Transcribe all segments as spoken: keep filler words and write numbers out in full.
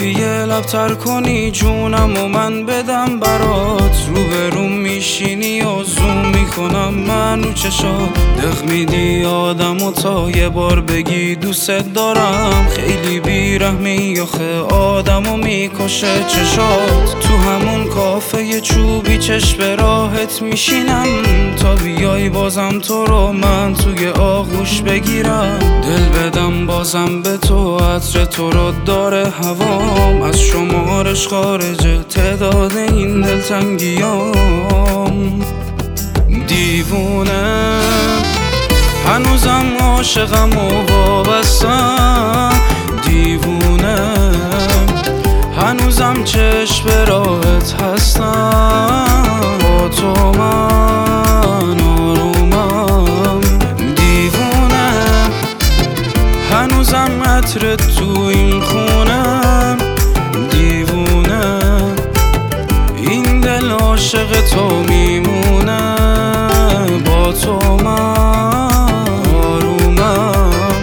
کافیه لبتر کنی جونم و من بدم برات، رو به روم میشینی و زوم میکنم منو چشات، دق میدی آدم و تا یه بار بگی دوست دارم، خیلی بیرحمی آخه آدم و میکشه چشات، تو همون کافه چوبی چشم به راحت میشینم تا بیای بازم تو رو من توی آغوش بگیرم، دل بدم بازم به تو، عطر تو رو داره هوام، از شمارش خارجه تعداد این دلتنگیام، دیوونه هنوزم عاشقم و وابستم، دیوونه هنوزم چشم به راحت هستم، با تو من آرومم، دیوونه هنوزم عطرت تو این خونم، دیوونه این دل عاشق تو میمونه، با تو من آرومم.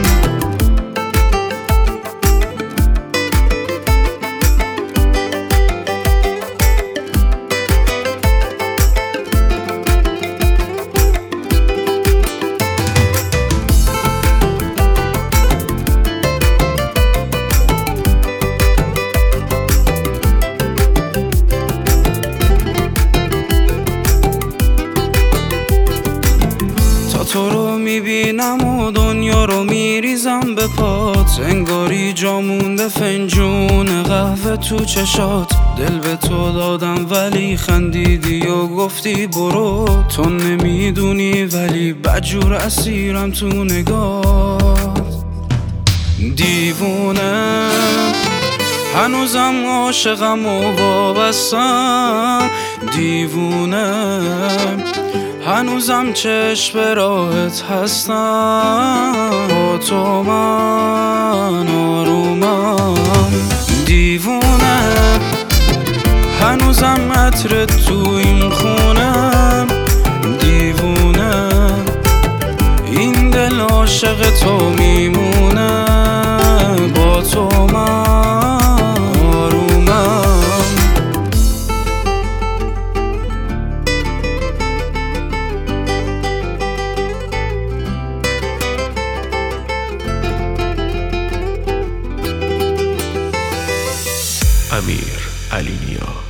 تو رو میبینم و دنیا رو میریزم به پات، انگاری جا مونده فنجون قهوه تو چشات، دل به تو دادم ولی خندیدی و گفتی برو، تو نمیدونی ولی بدجور اسیرم تو نگات، دیوونه هنوزم عاشقم و وابستم، دیوونه هنوزم چشم به راحت هستم، با تو من آرومم، دیوونه هنوزم عطرت تو این خونم، دیوونه این دل عاشق تو میمونه، با تو من آرومم. امیر علی نیا